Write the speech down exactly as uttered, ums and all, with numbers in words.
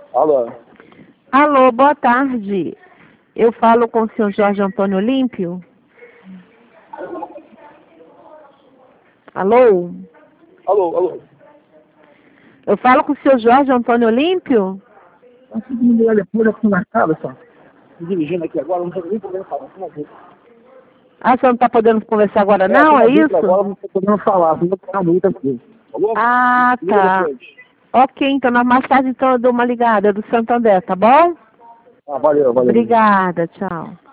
Alô? Alô, boa tarde. Eu falo com o senhor Jorge Antônio Olímpio? Alô? Alô, alô? Eu falo com o senhor Jorge Antônio Olímpio? Antes de me ligar depois, eu fui na casa, só. Me dirigindo aqui agora, não tô nem podendo falar. Como assim? Ah, você não está podendo conversar agora É, não, é isso? Agora não tô podendo falar, não vou ter multa aqui. Alô? Ah, tá. Ok, então na- mais tarde então eu dou uma ligada do Santander, tá bom? Ah, valeu, valeu. Obrigada, tchau.